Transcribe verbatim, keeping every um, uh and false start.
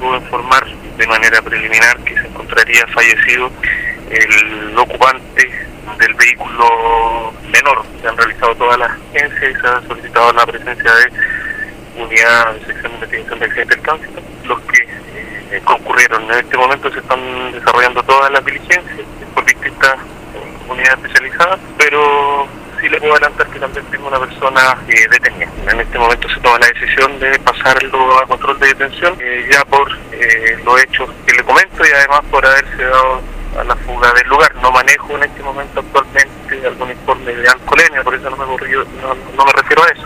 pudo informar de manera preliminar que se encontraría fallecido el ocupante del vehículo menor. Se han realizado todas las agencias y se ha solicitado la presencia de unidad de sección de investigación de accidentes del tránsito. Los que eh, concurrieron en este momento se están desarrollando todas las diligencias por distintas unidades especializadas, pero sí le puedo adelantar que también tengo una persona eh, detenida. En este momento se toma la decisión de pasarlo a control de detención, eh, ya por eh, los hechos que le comento y además por haberse dado a la fuga del lugar. No manejo en este momento actualmente algún informe de alcoholemia, por eso no me, no, no me refiero a eso.